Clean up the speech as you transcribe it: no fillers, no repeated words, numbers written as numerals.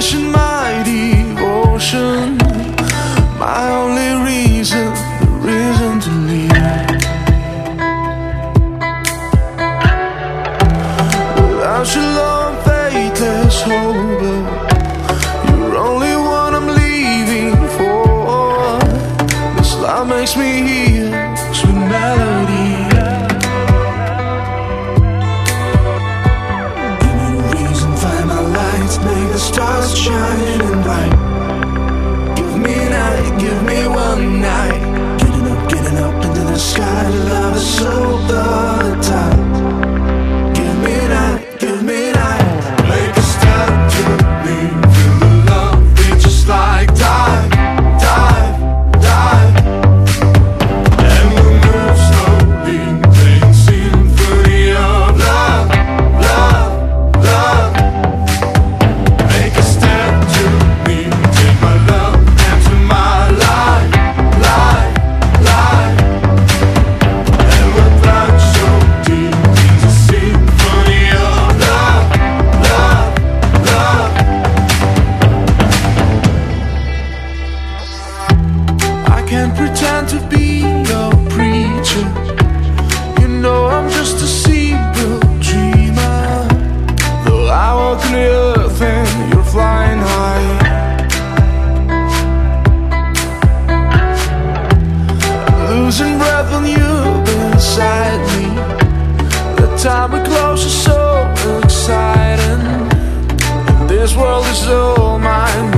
passion, my devotion, my only reason, the reason to live. Without your love, faithless hope, you're only one I'm leaving for. This love makes me heal, sweet melody. Make the stars shining bright. Give me a night, give me one night. Getting up into the sky. Love is so volatile. Give me a night, give me a night. Make a step to me, feel the love beat just like dive, dive, dive. And we move slowly, playing symphony of love, love, love. Can't pretend to be your preacher. You know I'm just a simple dreamer. Though I walk the earth and you're flying high. Losing breath when you're beside me. The time we close is so exciting. And this world is all mine.